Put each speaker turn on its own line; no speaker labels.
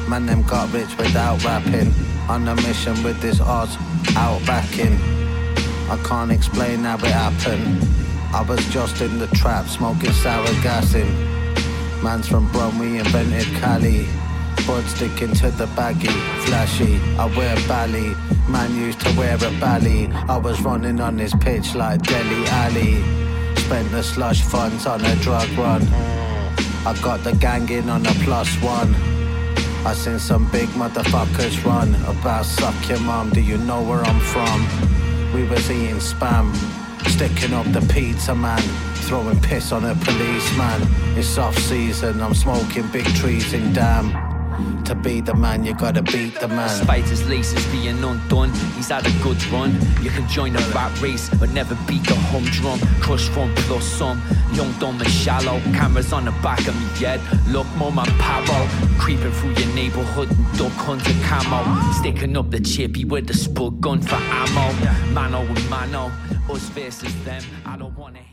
Man, them got rich without rapping. On a mission with this Oz outbacking. I can't explain how it happened. I was just in the trap, smoking sour gassing. Man's from Brum, we invented Cali. Bud sticking to the baggy, flashy. I wear bally, man used to wear a bally. I was running on this pitch like Deli Ali. Spent the slush funds on a drug run. I got the gang in on a +1. I seen some big motherfuckers run. About suck your mum, do you know where I'm from? We was eating spam, sticking up the pizza man, throwing piss on a policeman. It's off season, I'm smoking big trees in Dam. To be the man, you gotta beat the man.
Despite his laces being undone, he's had a good run. You can join a rat race, but never beat the humdrum. Crush front plus some, young, dumb and shallow. Cameras on the back of me head, look mum and pavo. Creeping through your neighborhood and duck hunter camo. Sticking up the chippy with the spud gun for ammo. Mano with mano, us versus them, I don't wanna